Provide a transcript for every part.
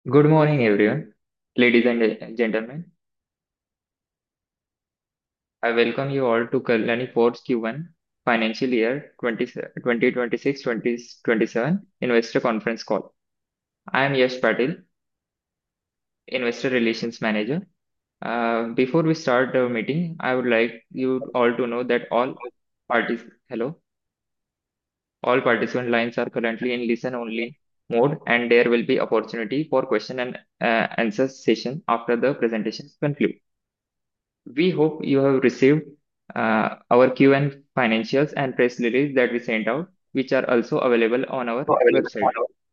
Good morning, everyone. Ladies and gentlemen, I welcome you all to Kalyani Ports Q1 Financial Year 2026-2027 Investor Conference Call. I am Yash Patil, Investor Relations Manager. Before we start the meeting, I would like you all to know that parties, hello, all participant lines are currently in listen-only mode, and there will be opportunity for question and answer session after the presentation conclude. We hope you have received our Q&A financials and press release that we sent out, which are also available on our website.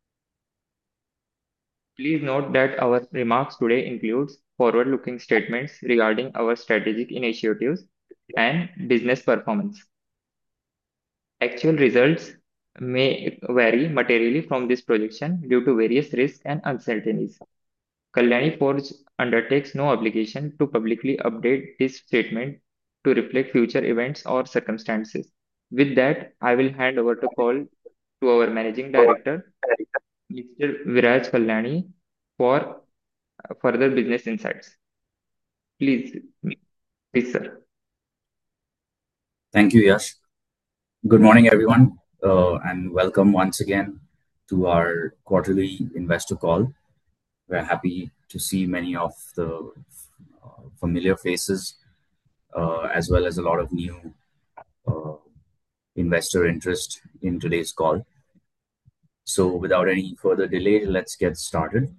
Please note that our remarks today includes forward-looking statements regarding our strategic initiatives and business performance. Actual results may vary materially from this projection due to various risks and uncertainties. Kalyani Forge undertakes no obligation to publicly update this statement to reflect future events or circumstances. With that, I will hand over the call to our Managing Director, Mr. Viraj Kalyani, for further business insights. Please, please, sir. Thank you, Yash. Good morning, everyone, and welcome once again to our quarterly investor call. We're happy to see many of the familiar faces, as well as a lot of new uh, investor interest in today's call. So, without any further delay, let's get started.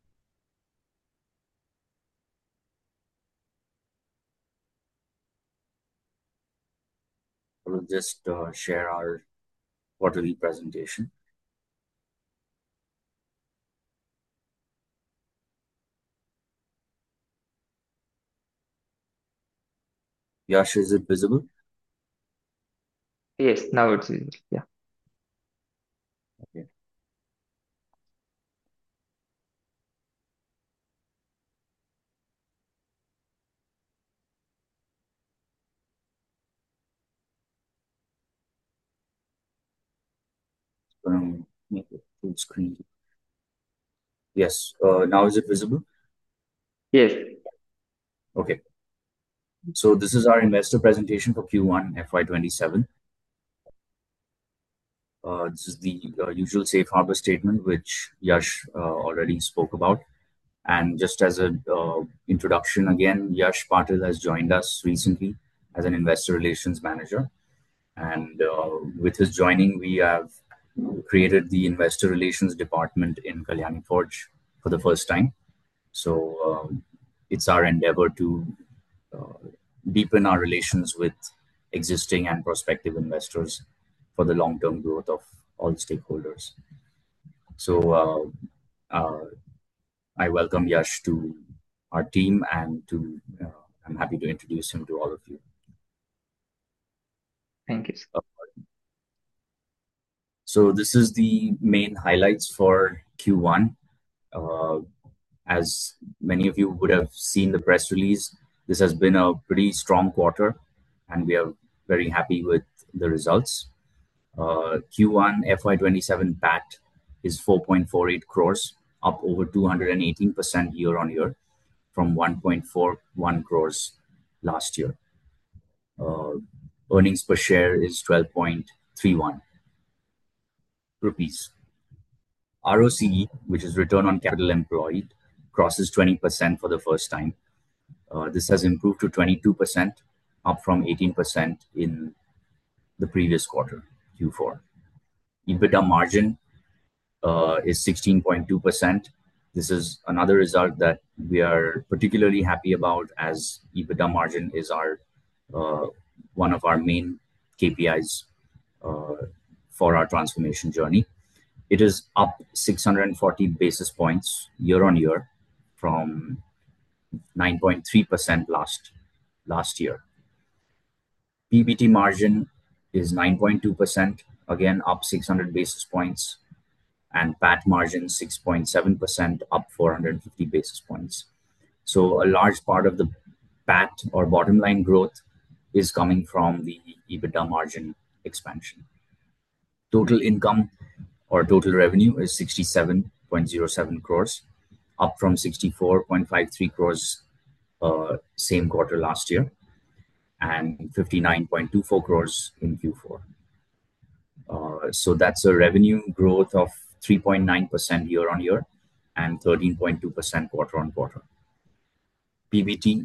I will just share our quarterly presentation. Yash, is it visible? Yes, now it's visible. Yeah. Okay. Make it full screen. Yes. Now is it visible? Yes. Okay. So this is our investor presentation for Q1 FY27. This is the usual safe harbor statement, which Yash already spoke about. And just as an introduction, again, Yash Patil has joined us recently as an investor relations manager. And with his joining, we have created the investor relations department in Kalyani Forge for the first time. So it's our endeavor to uh, deepen our relations with existing and prospective investors for the long-term growth of all stakeholders. So uh, I welcome Yash to our team, and I'm happy to introduce him to all of you. Thank you. So this is the main highlights for Q1. Uh, as many of you would have seen the press release, this has been a pretty strong quarter, and we are very happy with the results. Q1 FY27 PAT is 4.48 crores, up over 218% year on year from 1.41 crores last year. Earnings per share is 12.31 rupees. ROCE, which is return on capital employed, crosses 20% for the first time. This has improved to 22%, up from 18% in the previous quarter, Q4. EBITDA margin is 16.2%. This is another result that we are particularly happy about, as EBITDA margin is our one of our main KPIs for our transformation journey. It is up 640 basis points year on year from 9.3% last year. PBT margin is 9.2%, again up 600 basis points, and PAT margin 6.7%, up 450 basis points. So a large part of the PAT or bottom line growth is coming from the EBITDA margin expansion. Total income or total revenue is 67.07 crores, up from 64.53 crores same quarter last year, and 59.24 crores in Q4. So that's a revenue growth of 3.9% year on year and 13.2% quarter on quarter. PBT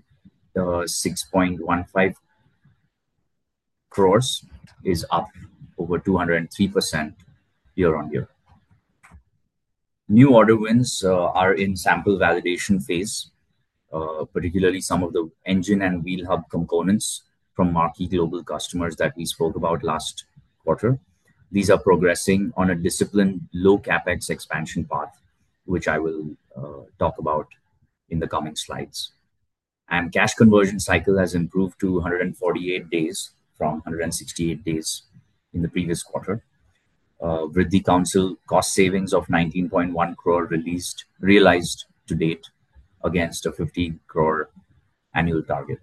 6.15 crores is up over 203% year on year. New order wins are in sample validation phase, particularly some of the engine and wheel hub components from marquee global customers that we spoke about last quarter. These are progressing on a disciplined low capex expansion path, which I will talk about in the coming slides. And cash conversion cycle has improved to 148 days from 168 days in the previous quarter. With the council cost savings of 19.1 crore realized to date against a 15 crore annual target.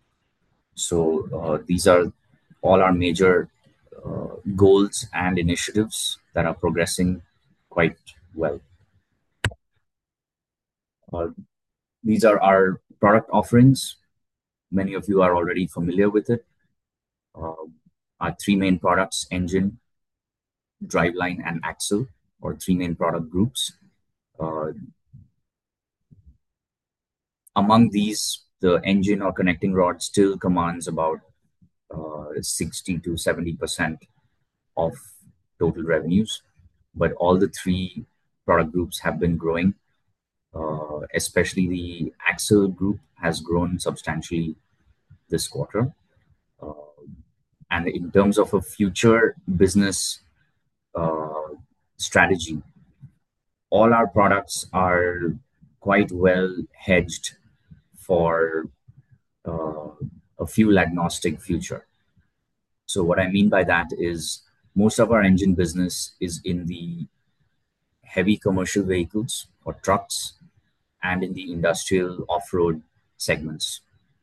So these are all our major goals and initiatives that are progressing quite well. These are our product offerings. Many of you are already familiar with it. Our three main products: engine, driveline, and axle, or three main product groups. Among these, the engine or connecting rod still commands about 60 to 70% of total revenues, but all the three product groups have been growing. Especially the axle group has grown substantially this quarter. And in terms of a future business strategy, all our products are quite well hedged for a fuel agnostic future. So what I mean by that is most of our engine business is in the heavy commercial vehicles or trucks and in the industrial off-road segments.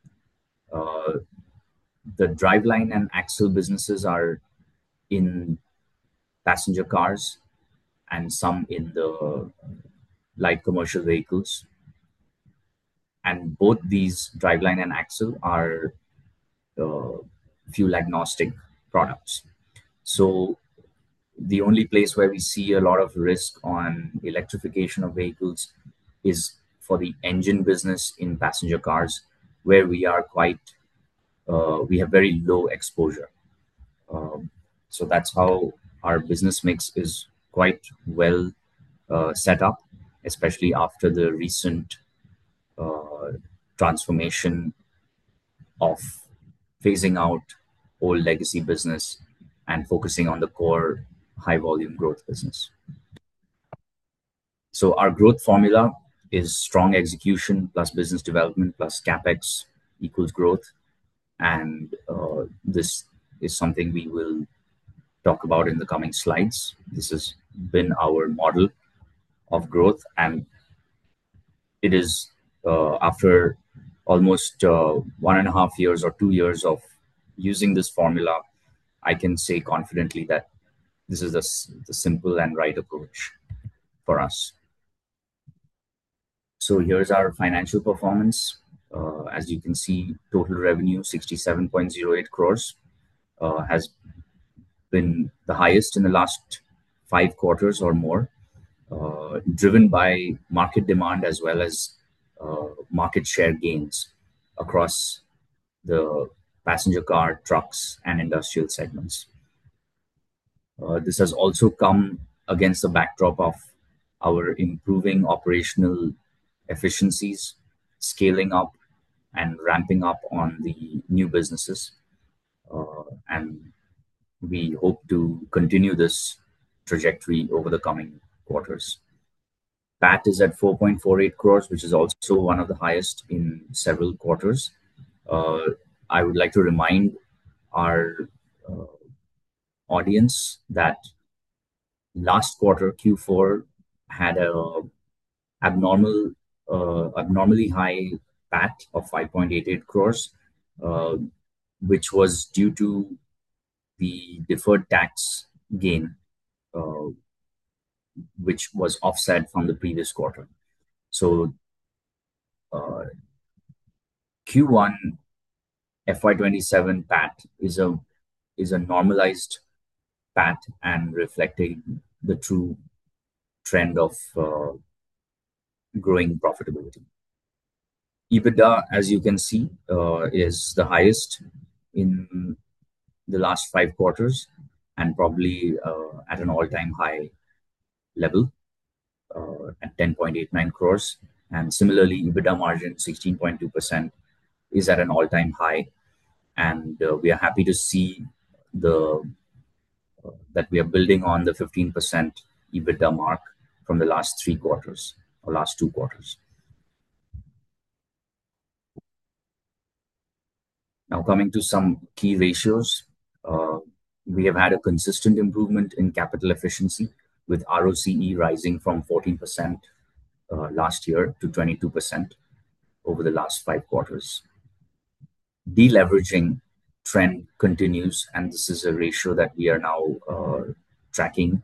The driveline and axle businesses are in passenger cars and some in the light commercial vehicles. And both these driveline and axle are fuel agnostic products. So the only place where we see a lot of risk on electrification of vehicles is for the engine business in passenger cars, where we are we have very low exposure. So that's how our business mix is quite well set up, especially after the recent transformation of phasing out old legacy business and focusing on the core high volume growth business. So our growth formula is strong execution plus business development plus capex equals growth. And this is something we will talk about in the coming slides. This has been our model of growth, and it is after almost 1.5 years or 2 years of using this formula, I can say confidently that this is the simple and right approach for us. So here's our financial performance. As you can see, total revenue 67.08 crores has been the highest in the last 5 quarters or more, driven by market demand as well as market share gains across the passenger car, trucks, and industrial segments. This has also come against the backdrop of our improving operational efficiencies, scaling up and ramping up on the new businesses. And we hope to continue this trajectory over the coming quarters. PAT is at 4.48 crores, which is also one of the highest in several quarters. I would like to remind our audience that last quarter, Q4, had a abnormally high PAT of 5.88 crores, which was due to the deferred tax gain, which was offset from the previous quarter. So Q1 FY27 PAT is a normalized PAT and reflecting the true trend of growing profitability. EBITDA, as you can see, is the highest in the last 5 quarters and probably at an all-time high level at 10.89 crores. And similarly, EBITDA margin 16.2% is at an all-time high. And we are happy to see that we are building on the 15% EBITDA mark from the last 3 quarters or last 2 quarters. Now, coming to some key ratios, we have had a consistent improvement in capital efficiency, with ROCE rising from 14% last year to 22% over the last 5 quarters. Deleveraging trend continues, and this is a ratio that we are now tracking.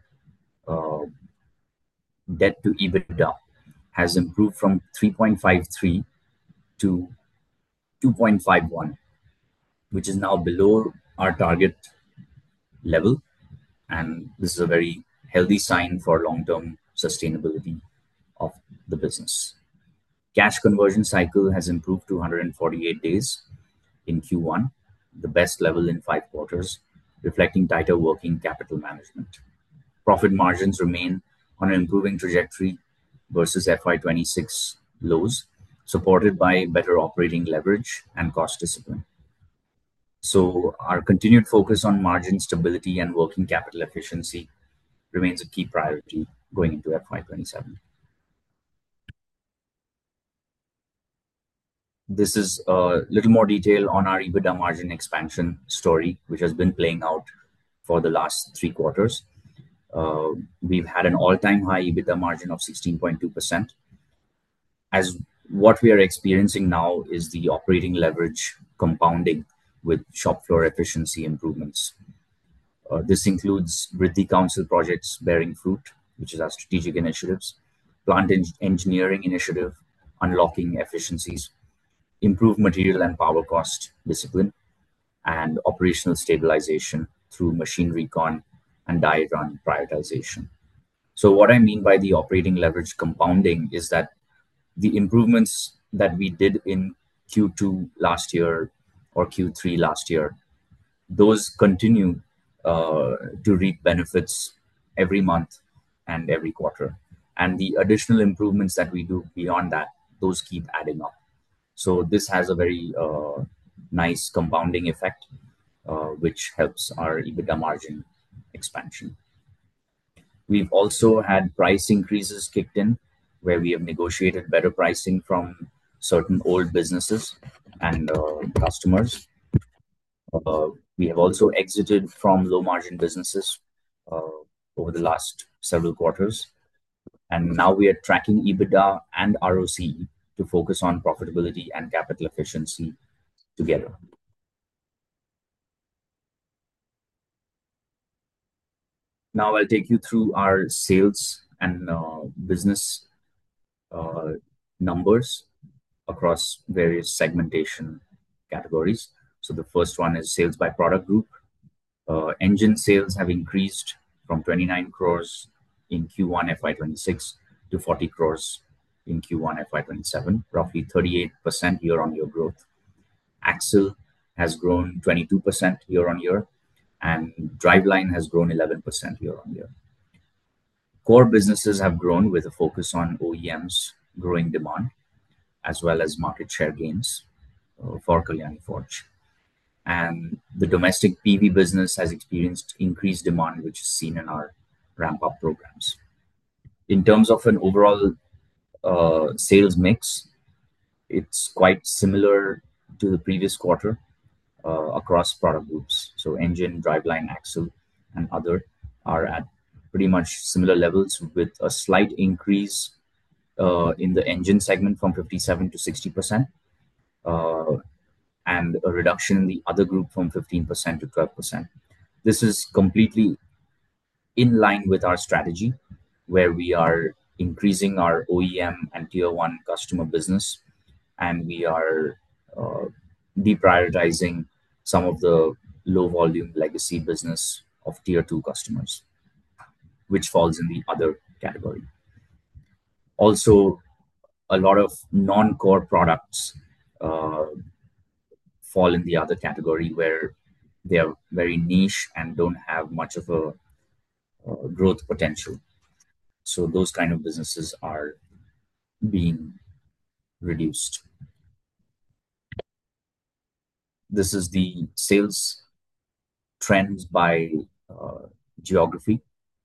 Debt to EBITDA has improved from 3.53 to 2.51, which is now below our target level. And this is a very healthy sign for long-term sustainability of the business. Cash conversion cycle has improved to 148 days in Q1, the best level in 5 quarters, reflecting tighter working capital management. Profit margins remain on an improving trajectory versus FY26 lows, supported by better operating leverage and cost discipline. So our continued focus on margin stability and working capital efficiency remains a key priority going into FY27. This is a little more detail on our EBITDA margin expansion story, which has been playing out for the last 3 quarters. We've had an all-time high EBITDA margin of 16.2%. As what we are experiencing now is the operating leverage compounding with shop floor efficiency improvements. This includes Vriddhi Council projects bearing fruit, which is our strategic initiatives, plant engineering initiative, unlocking efficiencies, improved material and power cost discipline, and operational stabilization through machine recon and die run prioritization. So what I mean by the operating leverage compounding is that the improvements that we did in Q2 last year or Q3 last year, those continue to reap benefits every month and every quarter. And the additional improvements that we do beyond that, those keep adding up. So this has a very nice compounding effect, which helps our EBITDA margin expansion. We've also had price increases kicked in, where we have negotiated better pricing from certain old businesses and customers. We have also exited from low margin businesses over the last several quarters. And now we are tracking EBITDA and ROCE to focus on profitability and capital efficiency together. Now I'll take you through our sales and business numbers across various segmentation categories. So the first one is sales by product group. Engine sales have increased from 29 crores in Q1 FY26 to 40 crores in Q1 FY27, roughly 38% year-on-year growth. Axle has grown 22% year-on-year, and driveline has grown 11% year-on-year. Core businesses have grown with a focus on OEMs growing demand, as well as market share gains for Kalyani Forge. And the domestic PV business has experienced increased demand, which is seen in our ramp-up programs. In terms of an overall sales mix, it's quite similar to the previous quarter across product groups. So engine, driveline, axle, and other are at pretty much similar levels, with a slight increase in the engine segment from 57 to 60%, and a reduction in the other group from 15% to 12%. This is completely in line with our strategy, where we are increasing our OEM and tier one customer business, and we are deprioritizing some of the low volume legacy business of tier two customers, which falls in the other category. Also, a lot of non-core products uh, fall in the other category where they are very niche and don't have much of a growth potential. So those kind of businesses are being reduced. This is the sales trends by geography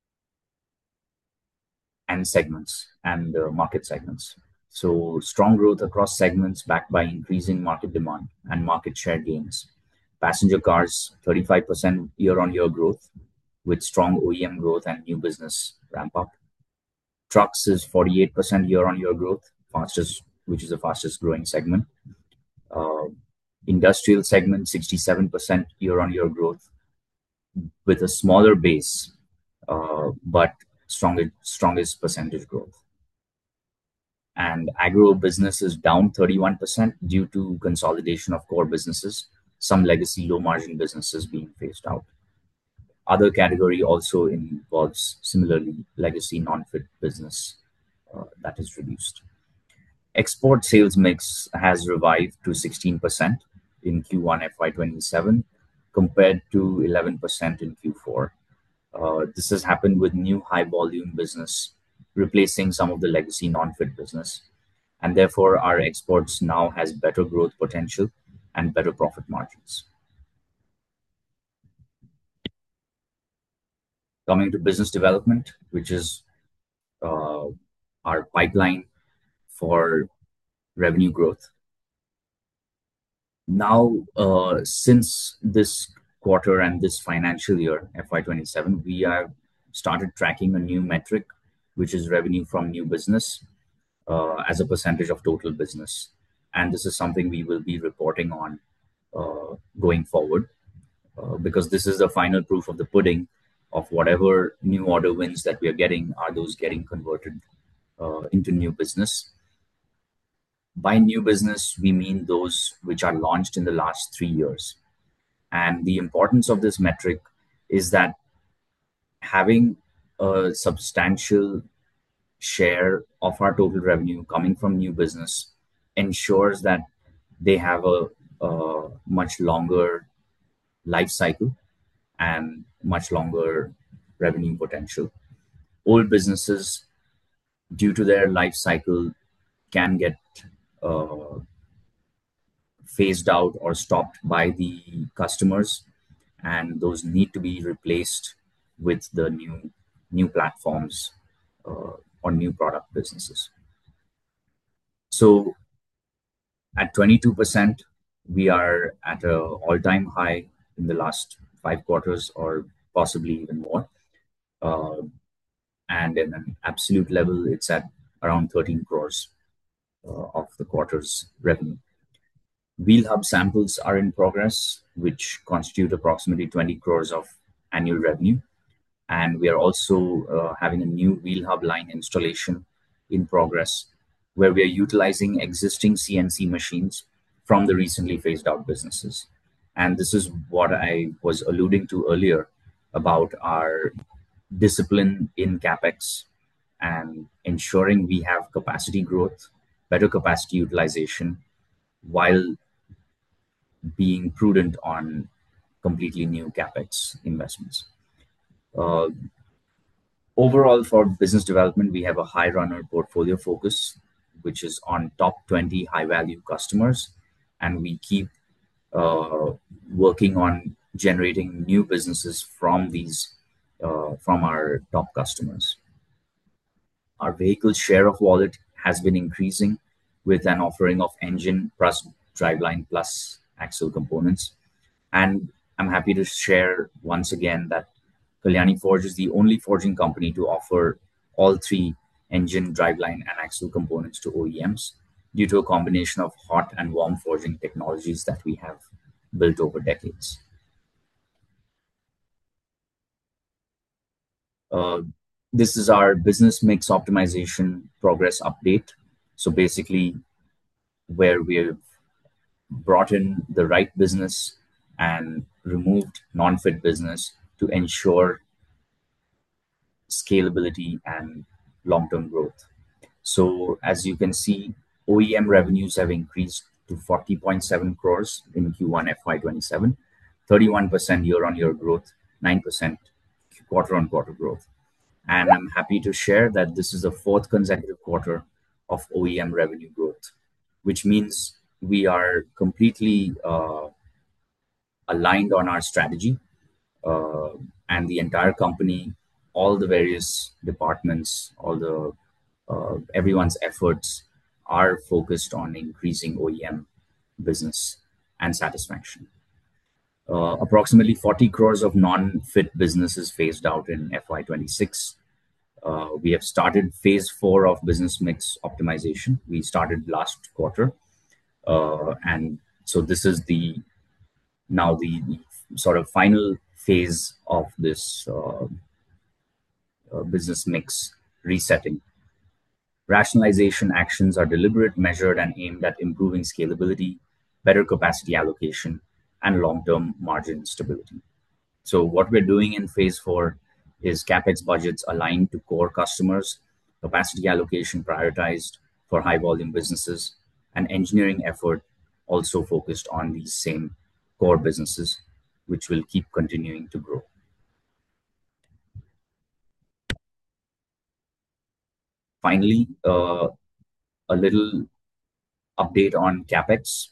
and segments and market segments. So strong growth across segments backed by increasing market demand and market share gains. Passenger cars, 35% year-on-year growth with strong OEM growth and new business ramp up. Trucks is 48% year-on-year growth, which is the fastest growing segment. Industrial segment, 67% year-on-year growth with a smaller base, but strongest percentage growth. And agro business is down 31% due to consolidation of core businesses, some legacy low margin businesses being phased out. Other category also involves similarly legacy non-fit business that is reduced. Export sales mix has revived to 16% in Q1 FY27 compared to 11% in Q4. This has happened with new high volume business replacing some of the legacy non-fit business, and therefore our exports now has better growth potential and better profit margins. Coming to business development, which is our pipeline for revenue growth. Now, since this quarter and this financial year, FY27, we have started tracking a new metric, which is revenue from new business as a percentage of total business. And this is something we will be reporting on going forward because this is the final proof of the pudding of whatever new order wins that we are getting, are those getting converted into new business. By new business, we mean those which are launched in the last 3 years. And the importance of this metric is that having a substantial share of our total revenue coming from new business ensures that they have a much longer life cycle and much longer revenue potential. Old businesses, due to their life cycle, can get phased out or stopped by the customers, and those need to be replaced with the new platforms or new product businesses. So at 22%, we are at an all-time high in the last 5 quarters or possibly even more. And in an absolute level, it's at around 13 crores of the quarter's revenue. Wheel hub samples are in progress, which constitute approximately 20 crores of annual revenue. And we are also having a new wheel hub line installation in progress, where we are utilizing existing CNC machines from the recently phased out businesses. And this is what I was alluding to earlier about our discipline in CapEx and ensuring we have capacity growth, better capacity utilization, while being prudent on completely new CapEx investments. Overall, for business development, we have a high runner portfolio focus, which is on top 20 high value customers. And we keep working on generating new businesses from our top customers. Our vehicle share of wallet has been increasing with an offering of engine plus driveline plus axle components. And I'm happy to share once again that Kalyani Forge is the only forging company to offer all 3 engine, driveline, and axle components to OEMs due to a combination of hot and warm forging technologies that we have built over decades. This is our business mix optimization progress update. So basically, where we've brought in the right business and removed non-fit business to ensure scalability and long-term growth. So as you can see, OEM revenues have increased to 40.7 crores in Q1 FY27, 31% year-on-year growth, 9% quarter-on-quarter growth. And I'm happy to share that this is the fourth consecutive quarter of OEM revenue growth, which means we are completely aligned on our strategy, uh, and the entire company, all the various departments, all the everyone's efforts are focused on increasing OEM business and satisfaction. Approximately 40 crores of non-fit businesses phased out in FY26. We have started phase 4 of business mix optimization. We started last quarter, and so this is now the sort of final phase of this business mix resetting. Rationalization actions are deliberate, measured, and aimed at improving scalability, better capacity allocation, and long-term margin stability. So what we're doing in phase 4 is CapEx budgets aligned to core customers, capacity allocation prioritized for high volume businesses, and engineering effort also focused on these same core businesses, which will keep continuing to grow. Finally, a little update on CapEx.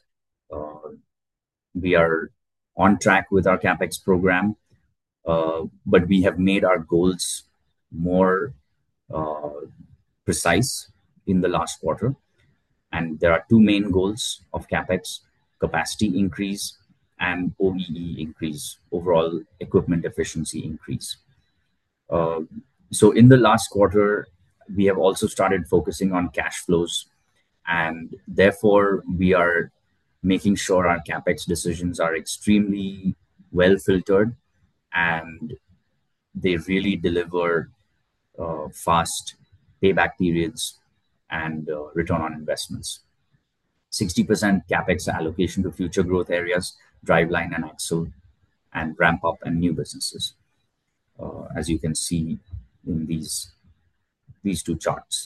We are on track with our CapEx program, but we have made our goals more precise in the last quarter. And there are two main goals of CapEx: capacity increase and OEE increase, overall equipment efficiency increase. So in the last quarter, we have also started focusing on cash flows, and therefore we are making sure our CapEx decisions are extremely well filtered and they really deliver fast payback periods and return on investments. 60% CapEx allocation to future growth areas, driveline and axle, and ramp up and new businesses, as you can see in these two charts.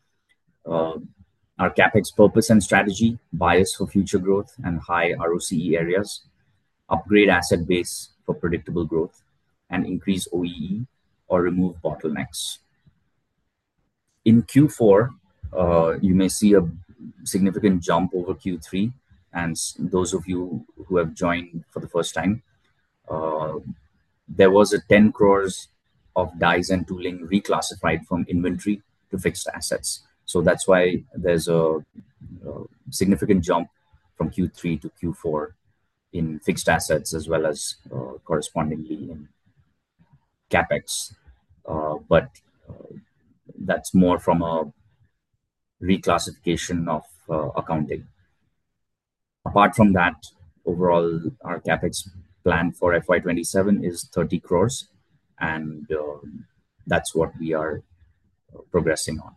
Our CapEx purpose and strategy: bias for future growth and high ROCE areas, upgrade asset base for predictable growth, and increase OEE or remove bottlenecks. In Q4, you may see a significant jump over Q3, and those of you who have joined for the first time, there was a 10 crores of dies and tooling reclassified from inventory to fixed assets. So that's why there's a significant jump from Q3 to Q4 in fixed assets as well as correspondingly in CapEx. But that's more from a reclassification of accounting. Apart from that, overall, our CapEx plan for FY27 is 30 crores, and that's what we are progressing on.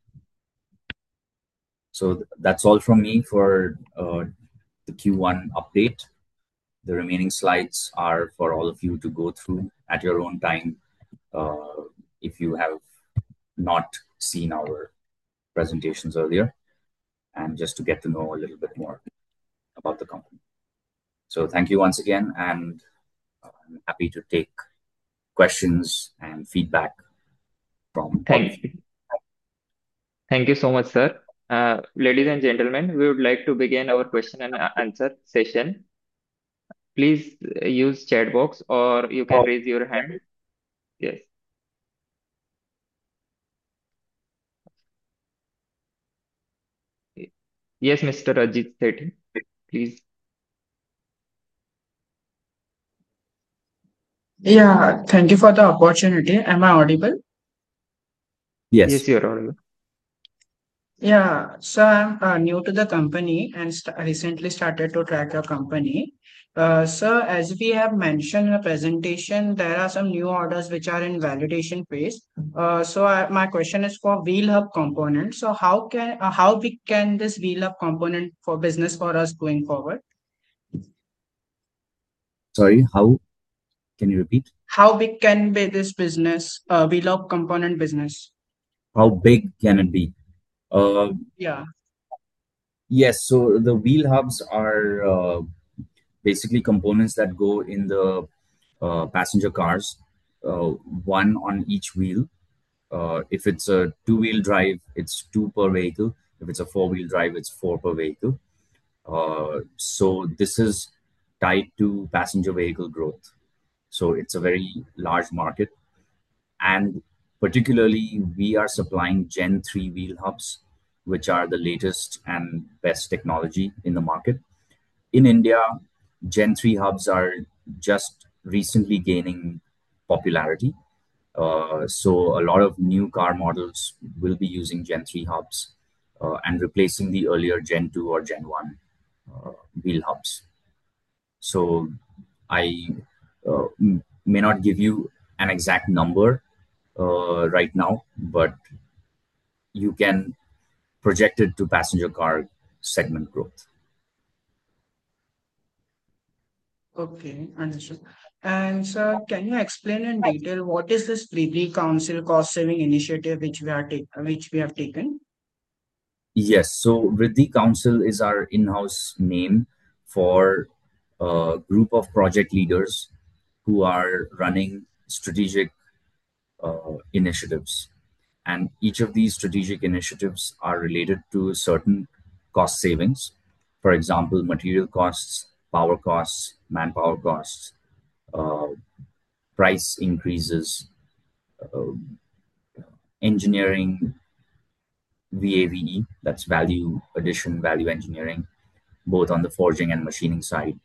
So that's all from me for the Q1 update. The remaining slides are for all of you to go through at your own time if you have not seen our presentations earlier, and just to get to know a little bit more about the company. So thank you once again, and I'm happy to take questions and feedback from all of you. Thank you so much, sir. Ladies and gentlemen, we would like to begin our question and answer session. Please use chat box or you can raise your hand. Yes. Yes, Mr. Ajit Sethi, please. Yeah, thank you for the opportunity. Am I audible? Yes. Yes, you're audible. Yeah, so I'm new to the company and recently started to track your company. So as we have mentioned in the presentation, there are some new orders which are in validation phase. My question is for Wheel Hub component. So how big can this Wheel Hub component for business for us going forward? Sorry, how can you repeat? How big can be this business, Wheel Hub component business? How big can it be? Uh, Yeah. yes, so the wheel hubs are basically components that go in the passenger cars, one on each wheel. If it's a two-wheel drive, it's two per vehicle. If it's a four-wheel drive, it's four per vehicle. So this is tied to passenger vehicle growth. So it's a very large market. And particularly, we are supplying Gen 3 wheel hubs, which are the latest and best technology in the market. In India, Gen 3 hubs are just recently gaining popularity. So a lot of new car models will be using Gen 3 hubs and replacing the earlier Gen 2 or Gen 1 wheel hubs. So I may not give you an exact number right now, but you can project it to passenger car segment growth. Okay, understood. And sir, can you explain in detail what is this Privy Council cost saving initiative which we have taken? Yes, so Riddhi Council is our in-house name for a group of project leaders who are running strategic initiatives. And each of these strategic initiatives are related to certain cost savings. For example, material costs, power costs, manpower costs, uh, price increases, engineering VAVE, that's value addition, value engineering, both on the forging and machining side,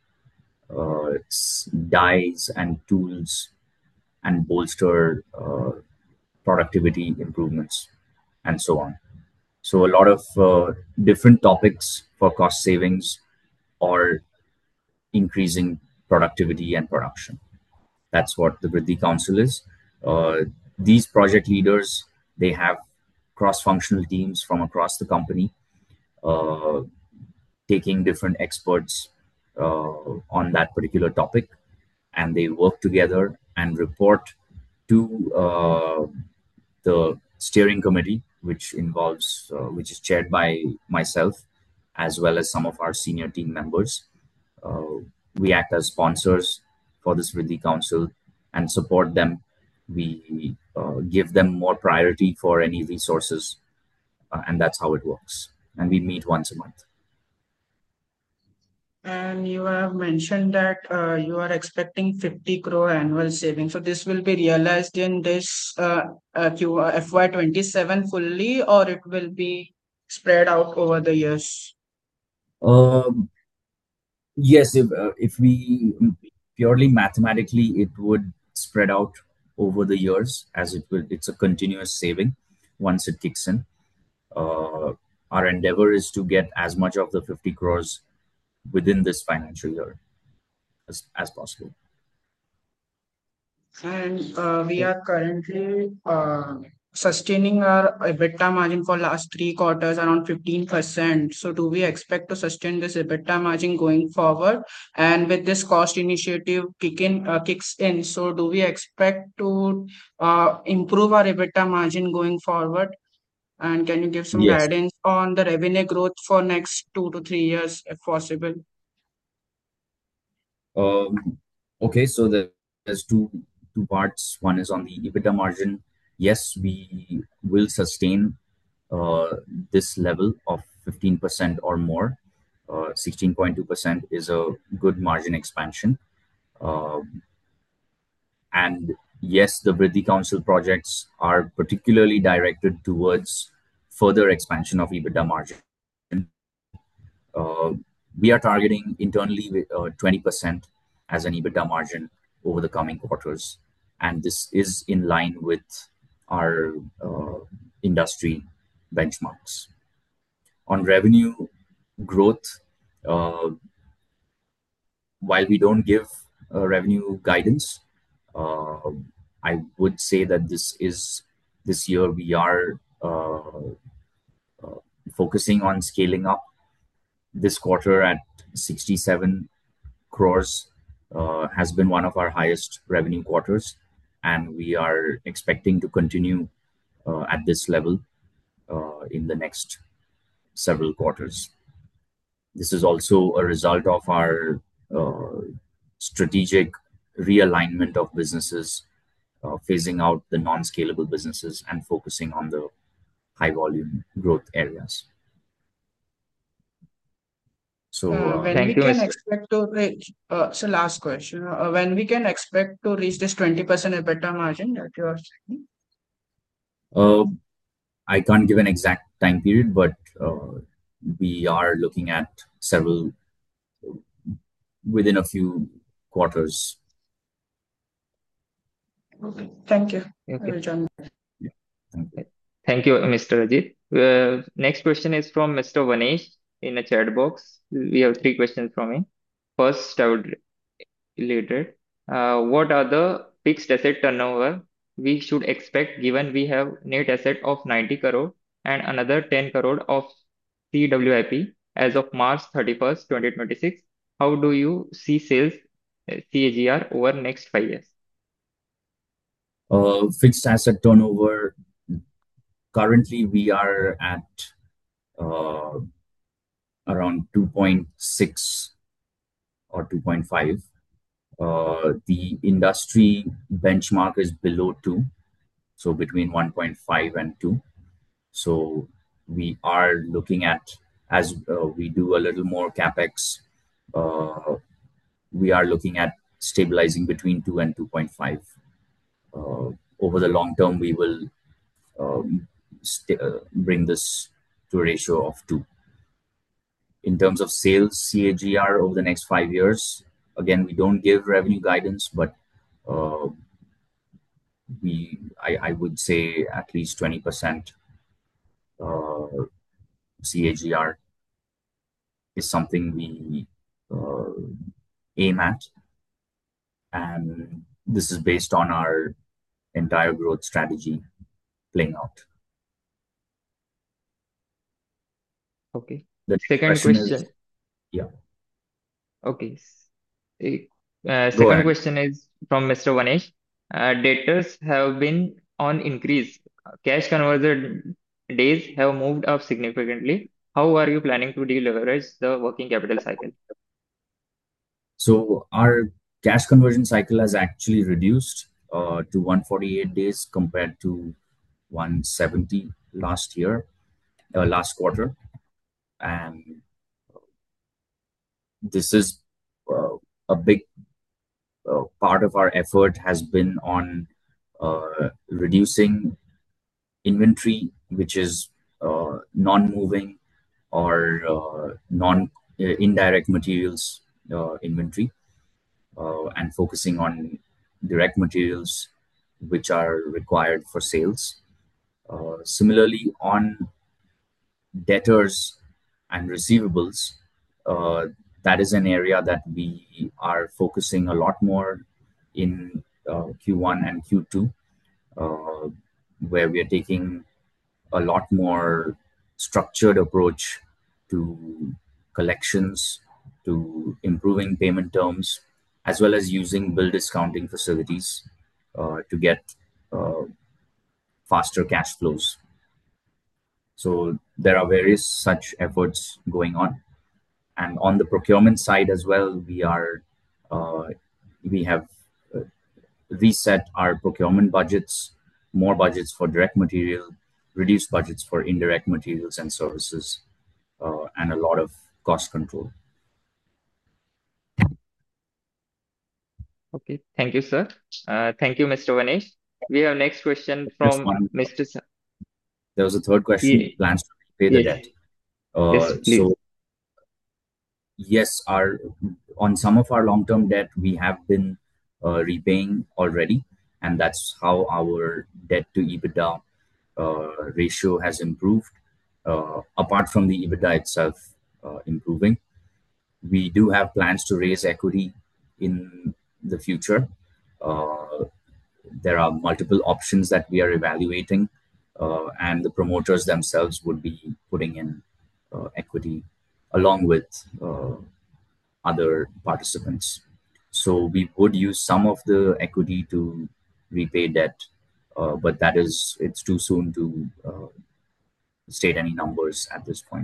dies and tools, and bolster productivity improvements, and so on. So, a lot of different topics for cost savings or increasing productivity and production. That's what the Vriddhi Council is. Uh, these project leaders, they have cross-functional teams from across the company, uh, taking different experts on that particular topic, and they work together and report to the steering committee, which is chaired by myself, as well as some of our senior team members. Uh, we act as sponsors for this Vriddhi Council and support them. We give them more priority for any resources, and that's how it works. And we meet once a month. And you have mentioned that you are expecting 50 crore annual savings. So this will be realized in this FY27 fully, or it will be spread out over the years? Um, yes, if we purely mathematically, it would spread out over the years as it's a continuous saving once it kicks in. Uh, our endeavor is to get as much of the 50 crores within this financial year as possible. And we are currently sustaining our EBITDA margin for last 3 quarters around 15%. So do we expect to sustain this EBITDA margin going forward? And with this cost initiative kicks in, so do we expect to improve our EBITDA margin going forward? And can you give some Yes. guidance on the revenue growth for next 2 to 3 years, if possible? Okay, so there's two parts. One is on the EBITDA margin. Yes, we will sustain uh, this level of 15% or more. 16.2% is a good margin expansion. Uh, and yes, the Vriddhi Council projects are particularly directed towards further expansion of EBITDA margin. Uh, we are targeting internally with 20% as an EBITDA margin over the coming quarters. And this is in line with our industry benchmarks. On revenue growth, while we don't give revenue guidance, I would say that this year we are focusing on scaling up. This quarter at 67 crores has been one of our highest revenue quarters, and we are expecting to continue at this level in the next several quarters. This is also a result of our strategic realignment of businesses, phasing out the non-scalable businesses and focusing on the high volume growth areas. So When Thank we you, can Mr. expect to reach, so last question, when we can expect to reach this 20% EBITDA margin that you are saying? I can't give an exact time period, but we are looking at several within a few quarters. Okay, thank you. I Okay. will join. Thank you, Mr. Ajit. Next question is from Mr. Vanesh in a chat box. We have three questions from him. First, I would related. What are the fixed asset turnover we should expect given we have net asset of 90 crore and another 10 crore of CWIP as of March 31st, 2026? How do you see sales CAGR over next 5 years? Fixed asset turnover, currently we are at around 2.6 or 2.5. The industry benchmark is below 2, so between 1.5 and 2. So we are looking at, as we do a little more capex, we are looking at stabilizing between 2 and 2.5. Over the long term, we will bring this to a ratio of 2. In terms of sales CAGR over the next 5 years, again, we don't give revenue guidance, but I would say at least 20% CAGR is something we aim at, and this is based on our entire growth strategy playing out. Okay. The next Second question question. is, yeah. Okay. Go Second ahead. question is from Mr. Vanesh. Debtors have been on increase. Cash conversion days have moved up significantly. How are you planning to deleverage the working capital cycle? So our cash conversion cycle has actually reduced to 148 days compared to 170 last quarter, and this is a big part of our effort has been on reducing inventory, which is non-moving or indirect materials inventory, and focusing on direct materials which are required for sales. Similarly, on debtors and receivables, that is an area that we are focusing a lot more in Q1 and Q2, where we are taking a lot more structured approach to collections, to improving payment terms, as well as using bill discounting facilities to get faster cash flows. So there are various such efforts going on, and on the procurement side as well, we have reset our procurement budgets, more budgets for direct material, reduced budgets for indirect materials and services, and a lot of cost control. Okay, thank you, sir. Thank you, Mr. Vanesh. We have next question Just from one, Mr. there was a third question: Ye- plans to repay the Yes, debt. yes, please. So yes, on some of our long-term debt, we have been repaying already, and that's how our debt to EBITDA ratio has improved. apart from the EBITDA itself improving. We do have plans to raise equity in the future. There are multiple options that we are evaluating, and the promoters themselves would be putting in equity along with other participants. So we would use some of the equity to repay debt, but it's too soon to state any numbers at this point.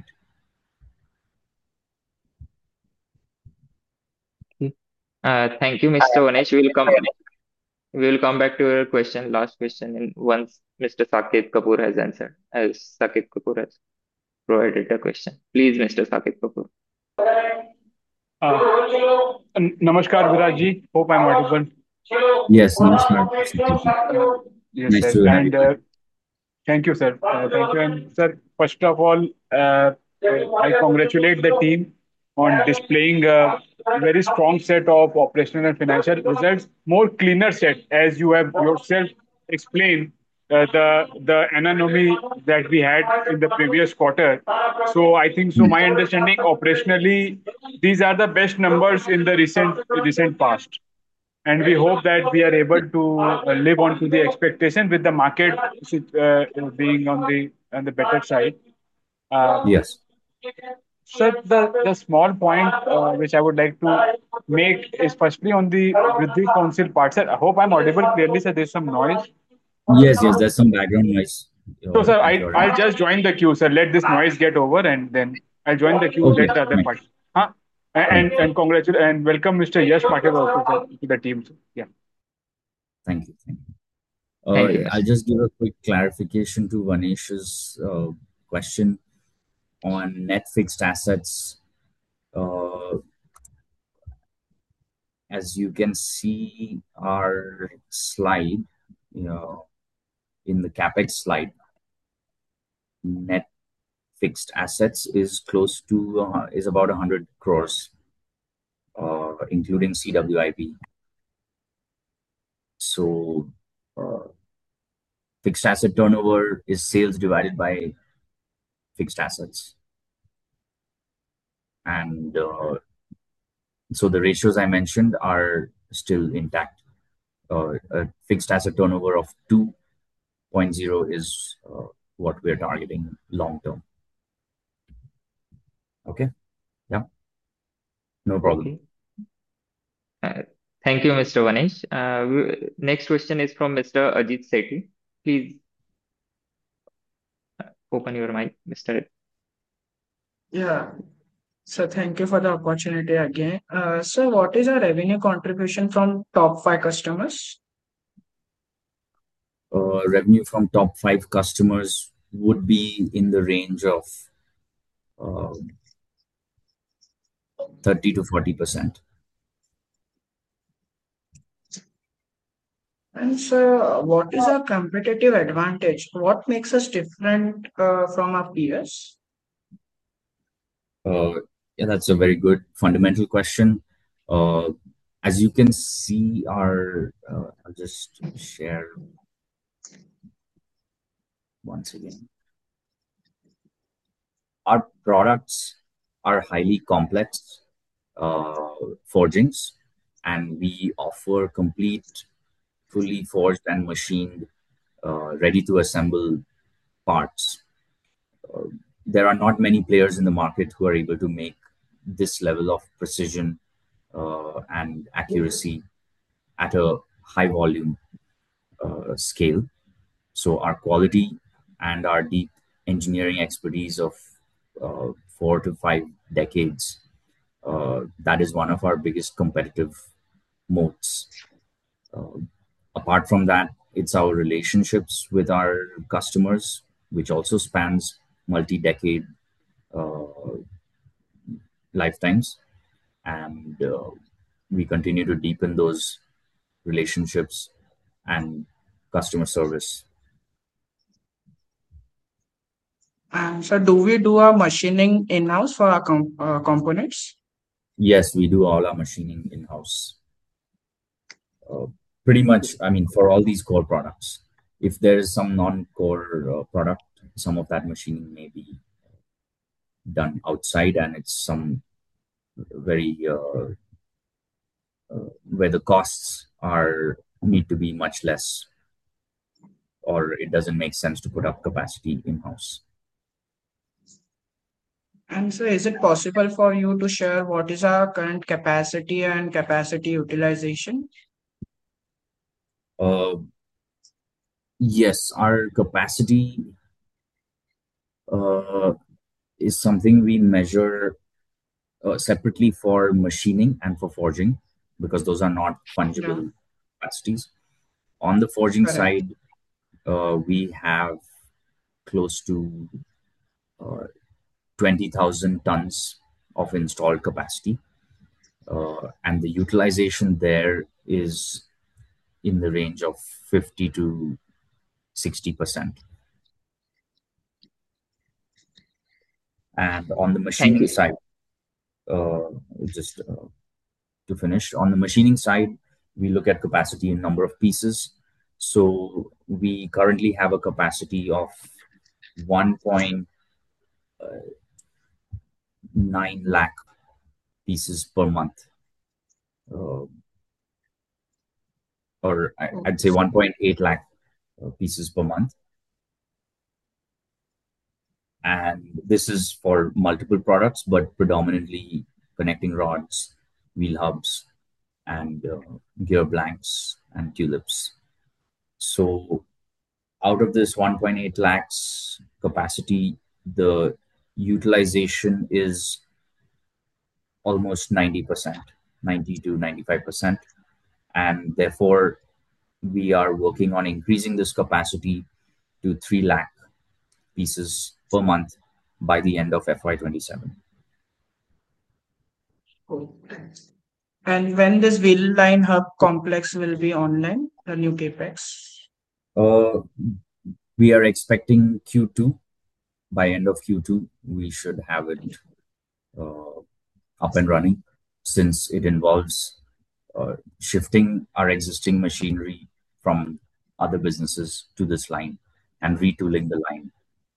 Thank you, Mr. Vanesh. We will come back to your question, last question, in once Mr. Saket Kapoor has answered, as Saket Kapoor has provided the question. Please, Mr. Saket Kapoor. Namaskar, Viraj ji. Hope I'm audible. Yes, namaskar. Yes, Nice sir. to have you. And thank you, sir. Thank you. And, sir, first of all, I congratulate the team on displaying a very strong set of operational and financial results, more cleaner set, as you have yourself explained the anomaly that we had in the previous quarter. So I think so. My understanding, operationally, these are the best numbers in the recent past, and we hope that we are able to live on to the expectation with the market being on the better side. Yes. Sir, the small point which I would like to make is firstly on the Vriddhi Council part. Sir, I hope I'm audible clearly, sir. There's some noise. Yes, there's some background noise. So, sir, at your I'll end. just join the queue, sir. Let this noise get over, and then I'll join the queue. Okay, Let the other fine. part. Huh? And congratulate and welcome Mr. Yash Patil also to the team. Sir. Yeah. Thank you. Thank you, I'll Mr. just give a quick clarification to Vanesh's question on net fixed assets. As you can see our slide, in the CapEx slide, net fixed assets is close to is about 100 crores, including CWIP. So fixed asset turnover is sales divided by fixed assets. And so the ratios I mentioned are still intact. A fixed asset turnover of 2.0 is what we're targeting long term. Okay. Yeah. No problem. Okay. Thank you, Mr. Vanesh. Next question is from Mr. Ajit Sethi. Please open your mic, Mr. Yeah. So thank you for the opportunity again. So what is our revenue contribution from top 5 customers? Revenue from top 5 customers would be in the range of 30 to 40%. And so what is our competitive advantage? What makes us different from our peers? Yeah, that's a very good fundamental question. As you can see, I'll just share once again. Our products are highly complex forgings, and we offer complete, fully forged and machined, ready to assemble parts. There are not many players in the market who are able to make this level of precision and accuracy at a high volume scale. So our quality and our deep engineering expertise of 4 to 5 decades, that is one of our biggest competitive moats. Apart from that, it's our relationships with our customers, which also spans multi-decade lifetimes, and we continue to deepen those relationships and customer service. And so do we do our machining in-house for our components? Yes, we do all our machining in-house. Pretty much, I mean, for all these core products. If there is some non-core product, some of that machining may be done outside, and it's some very where the costs are need to be much less, or it doesn't make sense to put up capacity in-house. And so is it possible for you to share what is our current capacity and capacity utilization? Yes, our capacity is something we measure separately for machining and for forging, because those are not Yeah, fungible capacities. On the forging correct. side, we have close to 20,000 tons of installed capacity, and the utilization there is in the range of 50 to 60%. And on the Thank machining you. side, just to finish, on the machining side, we look at capacity in number of pieces. So we currently have a capacity of 1.9 lakh pieces per month, uh, or I'd say 1.8 lakh pieces per month. And this is for multiple products, but predominantly connecting rods, wheel hubs, and gear blanks and tulips. So out of this 1.8 lakhs capacity, the utilization is almost 90%, 90 to 95%. And therefore, we are working on increasing this capacity to 3 lakh pieces per month by the end of FY27. Cool. And when this wheel line hub complex will be online, the new capex? Uh, we are expecting Q2. By end of Q2, we should have it uh, up and running, since it involves shifting our existing machinery from other businesses to this line and retooling the line.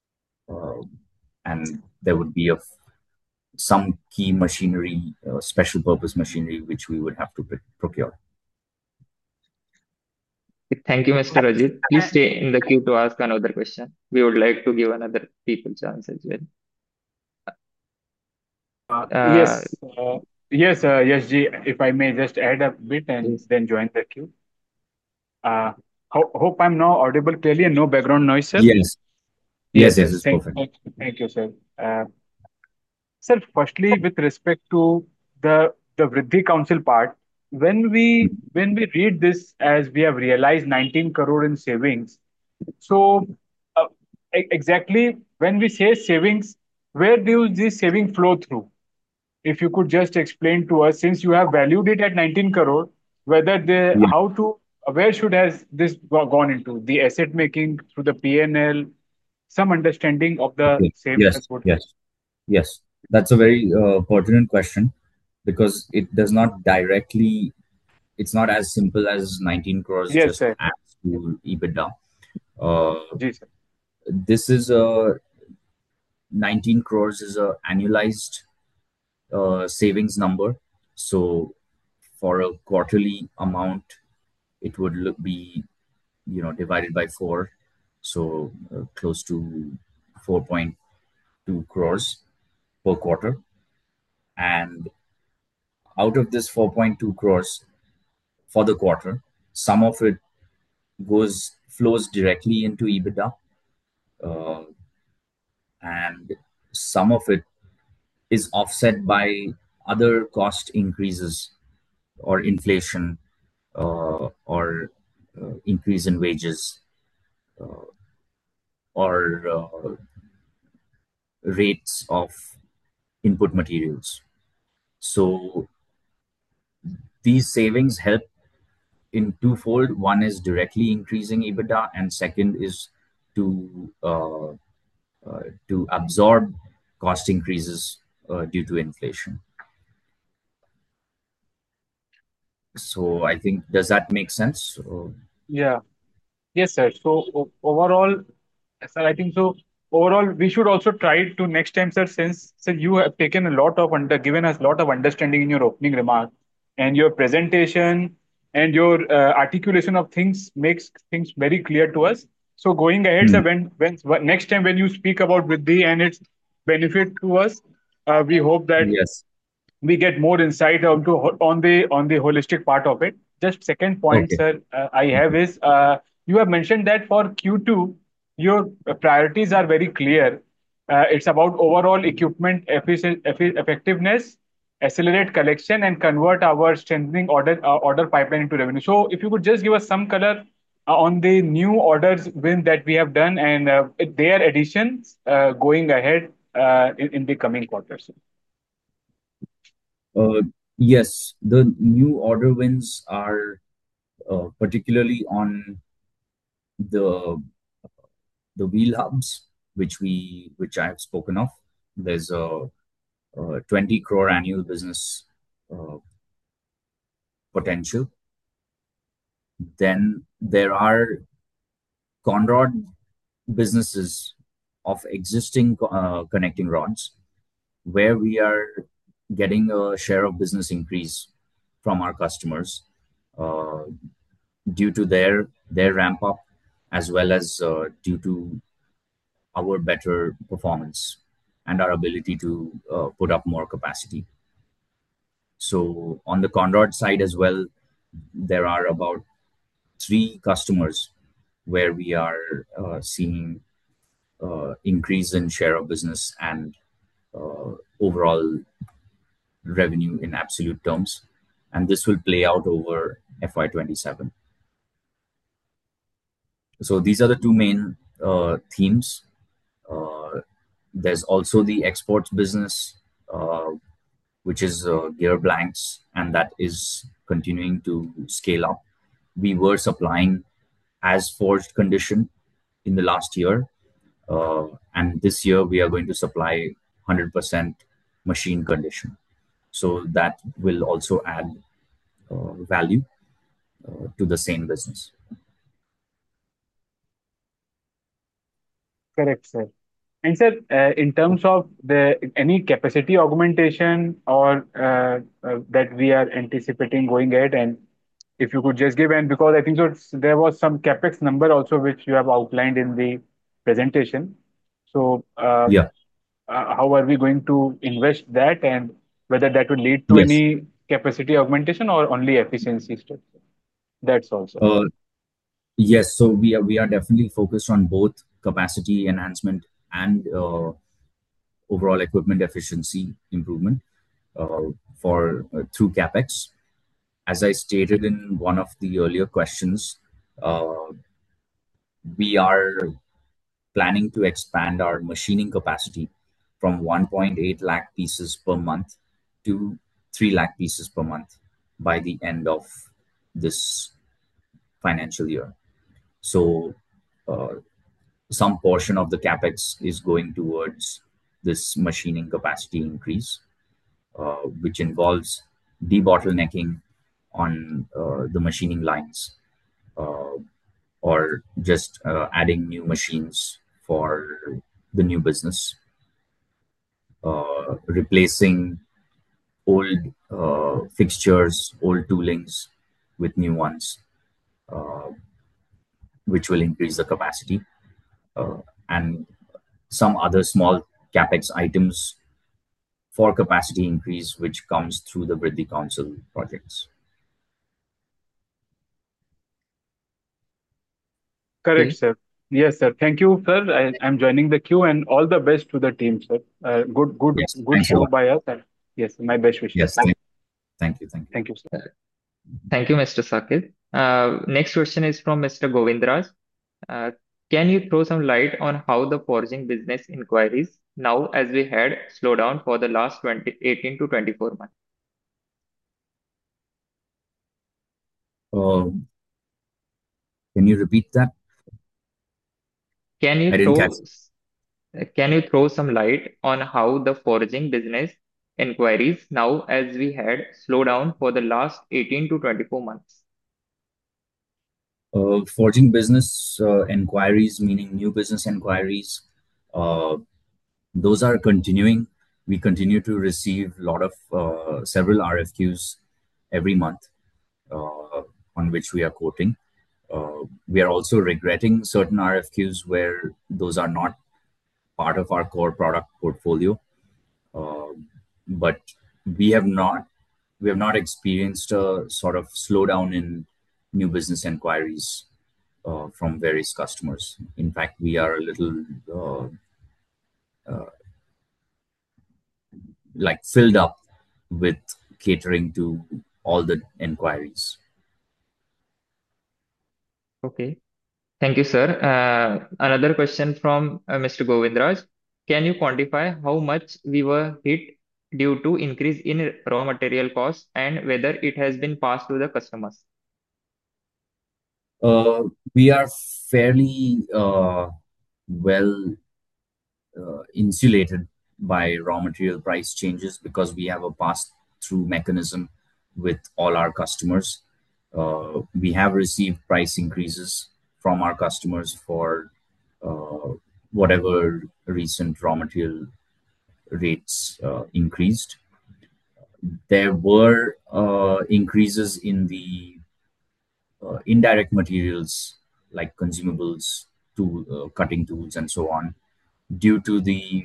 And there would be some key machinery, special purpose machinery, which we would have to procure. Thank you, Mr. Ajit. Please And stay in the queue to ask another question. We would like to give another people chance as well. Uh, Yes, yes, Ji, if I may just add a bit and yes. then join the queue. Uh, hope I'm now audible clearly and no background noise, sir. Yes, yes, Yes, yes, yes. it's perfect. Thank you, sir. Sir, firstly, with respect to the Vriddhi Council part, when we read this as we have realized 19 crore in savings, so uh, exactly when we say savings, where do these savings flow through? If you could just explain to us, since you have valued it at 19 crore, whether the Yeah. how to where should has this gone into the asset making through the P&L, some understanding of the Okay. same, sir, Yes, would help. yes, yes. That's a very pertinent question, because it does not directly, it's not as simple as 19 crores Yes, just sir. adds to EBITDA. Uh, Ji, sir. this is a 19 crores is a annualized savings number. So for a quarterly amount, it would be, divided by 4. So close to 4.2 crores per quarter. And out of this 4.2 crores for the quarter, some of it flows directly into EBITDA, uh, and some of it is offset by other cost increases or inflation, or increase in wages, or rates of input materials. So these savings help in twofold. One is directly increasing EBITDA, and second is to absorb cost increases due to inflation. So I think, does that make sense? Yeah. Yes, sir. So overall, sir, I think so. overall, we should also try to next time, sir, since you have taken a lot of given us a lot of understanding in your opening remark, and your presentation and your articulation of things makes things very clear to us. So going ahead, sir, Hmm. when next time when you speak about Vriddhi and its benefit to us, we hope that Yes. we get more insight on the holistic part of it. Just second point, Okay. sir, I have Okay. is you have mentioned that for Q2, your priorities are very clear. It's about overall equipment effectiveness, accelerate collection, and convert our strengthening order pipeline into revenue. So, if you could just give us some color on the new orders win that we have done and their additions going ahead in the coming quarters. Uh, yes, the new order wins are particularly on the wheel hubs, which I have spoken of. There's a 20 crore annual business uh, potential. Then there are Conrod businesses of existing connecting rods where we are getting a share of business increase from our customers uh, due to their ramp up, as well as due to our better performance and our ability to put up more capacity. So on the Conrod side as well, there are about 3 customers where we are seeing increase in share of business and overall revenue in absolute terms, and this will play out over FY27. So these are the 2 main themes. Uh, there's also the exports business, uh, which is gear blanks, and that is continuing to scale up. We were supplying as forged condition in the last year, and this year we are going to supply 100% machine condition. So that will also add value to the same business. Correct, sir. And sir, in terms of the any capacity augmentation or that we are anticipating going ahead, and if you could just give, and because I think so, there was some capex number also which you have outlined in the presentation. So, Yeah. how are we going to invest that, and whether that will lead to Yes. any capacity augmentation or only efficiency steps? That's also. Uh, yes. So we are definitely focused on both capacity enhancement and overall equipment efficiency improvement for through capex. As I stated in one of the earlier questions, uh, we are planning to expand our machining capacity from 1.8 lakh pieces per month to 3 lakh pieces per month by the end of this financial year. So, some portion of the capex is going towards this machining capacity increase, which involves debottlenecking on the machining lines, uh, or just adding new machines for the new business, replacing old fixtures, old toolings with new ones, uh, which will increase the capacity, and some other small capex items for capacity increase, which comes through the Vriddhi Council projects. Correct, Okay. sir. Yes, sir. Thank you, sir. I'm joining the queue, and all the best to the team, sir. Yes, Good thanks a show lot. by us. And yes, my best wishes. Yes, thank you, thank you. Thank you, sir. Uh, Thank you, Mr. Sakil. Next question is from Mr. Govindraj. Uh, can you throw some light on how the forging business inquiries now as we had slowdown for the last 18 to 24 months? Uh, can you repeat that? Can you I didn't catch. throw can you throw some light on how the forging business inquiries now as we had slowdown for the last 18 to 24 months? Forging business inquiries, meaning new business inquiries, Those are continuing. We continue to receive a lot of several RFQs every month on which we are quoting. We are also regretting certain RFQs where those are not part of our core product portfolio. But we have not experienced a sort of slowdown in new business inquiries from various customers. In fact, we are a little like filled up with catering to all the inquiries. Okay. Thank you, sir. Another question from Mr. Govindraj. Can you quantify how much we were hit due to increase in raw material costs and whether it has been passed to the customers? We are fairly well insulated by raw material price changes because we have a pass-through mechanism with all our customers. We have received price increases from our customers for whatever recent raw material rates increased. There were increases in the indirect materials like consumables, cutting tools, and so on, due to the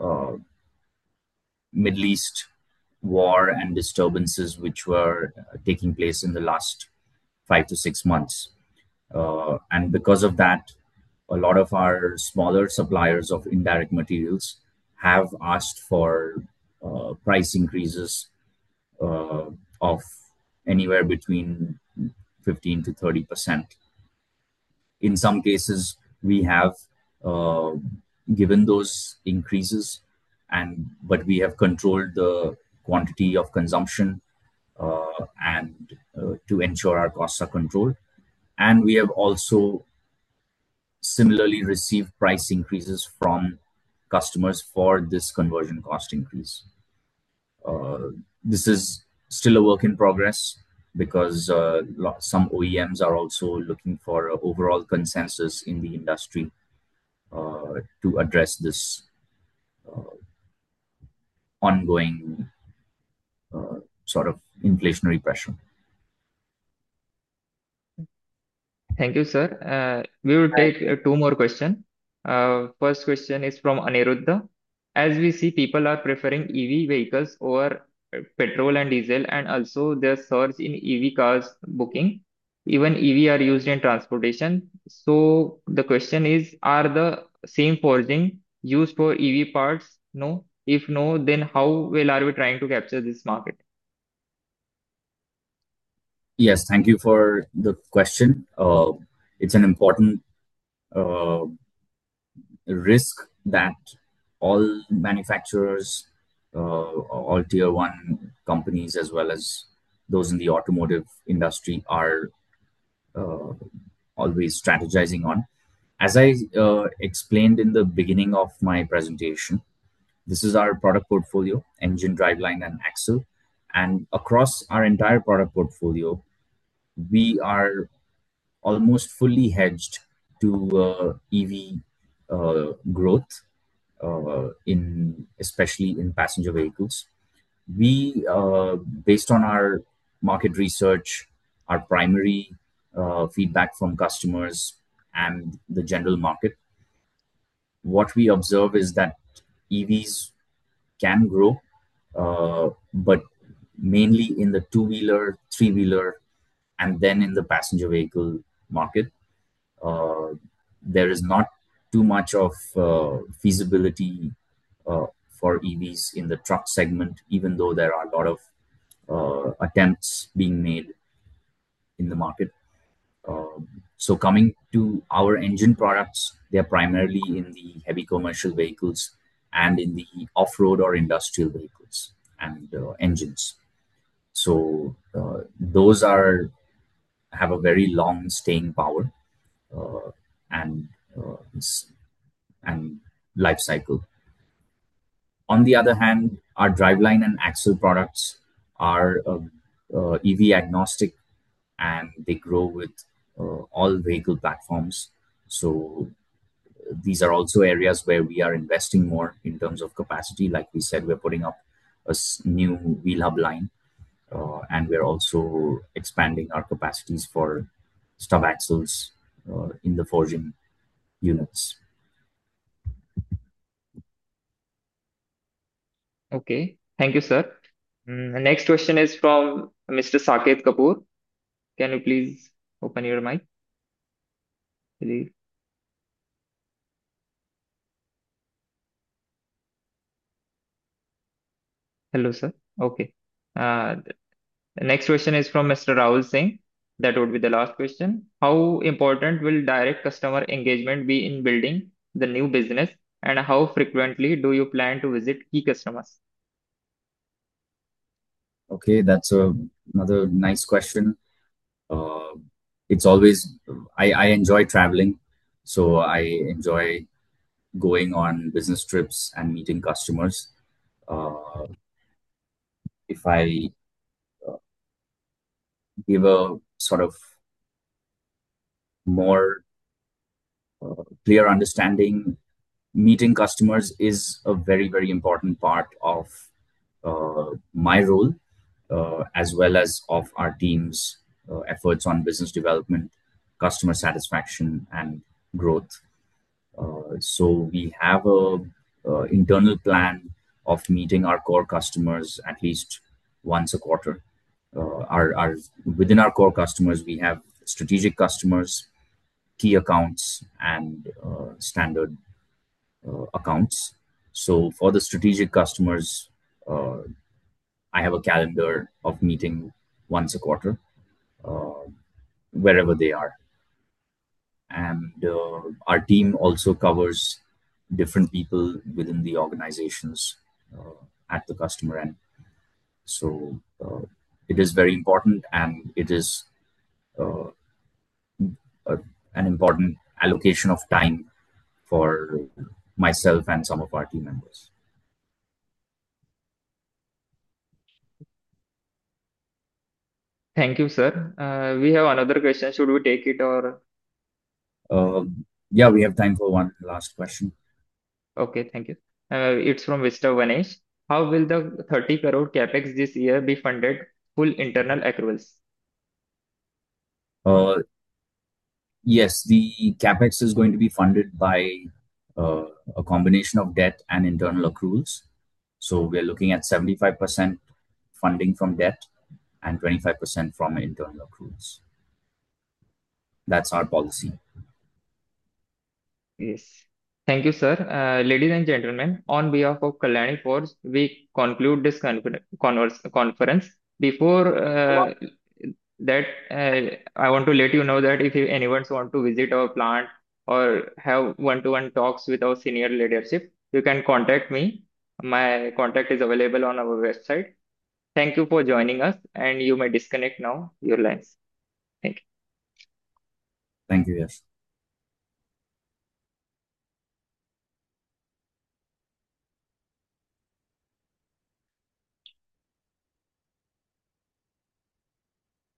Middle East war and disturbances which were taking place in the last 5 to 6 months. And because of that, a lot of our smaller suppliers of indirect materials have asked for price increases of anywhere between 15 to 30%. In some cases, we have given those increases, but we have controlled the quantity of consumption and to ensure our costs are controlled. And we have also similarly received price increases from customers for this conversion cost increase. This is still a work in progress because some OEMs are also looking for an overall consensus in the industry to address this ongoing sort of inflationary pressure. Thank you, sir. We will take two more questions. First question is from Aniruddha. As we see, people are preferring EV vehicles over petrol and diesel, and also the surge in EV cars booking. Even EV are used in transportation. So the question is, are the same forging used for EV parts? No. If no, then how well are we trying to capture this market? Yes, thank you for the question. It's an important risk that all manufacturers, all tier one companies, as well as those in the automotive industry are always strategizing on. As I explained in the beginning of my presentation, this is our product portfolio: engine, driveline, and axle. And across our entire product portfolio, we are almost fully hedged to EV growth, especially in passenger vehicles. We, based on our market research, our primary feedback from customers, and the general market, what we observe is that EVs can grow, but mainly in the two-wheeler, three-wheeler, and then in the passenger vehicle market. There is not too much of feasibility for EVs in the truck segment, even though there are a lot of attempts being made in the market. So coming to our engine products, they are primarily in the heavy commercial vehicles and in the off-road or industrial vehicles and engines. So those have a very long staying power and life cycle. On the other hand, our driveline and axle products are EV agnostic, and they grow with all vehicle platforms. So these are also areas where we are investing more in terms of capacity. Like we said, we're putting up a new wheel hub line, and we're also expanding our capacities for stub axles in the forging units. Okay, thank you, sir. Next question is from Mr. Saket Kapoor. Can you please open your mic, please? Hello, sir. Okay. The next question is from Mr. Rahul Singh. That would be the last question. How important will direct customer engagement be in building the new business, and how frequently do you plan to visit key customers? Okay, that's another nice question. Uh, it's always I enjoy traveling, so I enjoy going on business trips and meeting customers. Uh, if I give a sort of more clear understanding, meeting customers is a very important part of my role, as well as of our team's efforts on business development, customer satisfaction, and growth. So we have a internal plan of meeting our core customers at least once a quarter. Our within our core customers, we have strategic customers, key accounts, and standard accounts. So for the strategic customers, uh, I have a calendar of meeting once a quarter, uh, wherever they are. And our team also covers different people within the organizations at the customer end. So it is very important, and it is uh, a, an important allocation of time for myself and some of our team members. Thank you, sir. We have another question. Should we take it or? Uh, yeah, we have time for one last question. Okay, thank you. It's from Mr. Vanesh. How will the 30 crore capex this year be funded? Full internal accruals. Uh, yes, the capex is going to be funded by uh, a combination of debt and internal accruals. So we're looking at 75% funding from debt and 25% from internal accruals. That's our policy. Yes. Thank you, sir. Ladies and gentlemen, on behalf of Kalyani Forge, we conclude this conference. Before that, I want to let you know that if anyone want to visit our plant or have one-to-one talks with our senior leadership, you can contact me. My contact is available on our website. Thank you for joining us, and you may disconnect now your lines. Thank you. Thank you, yes.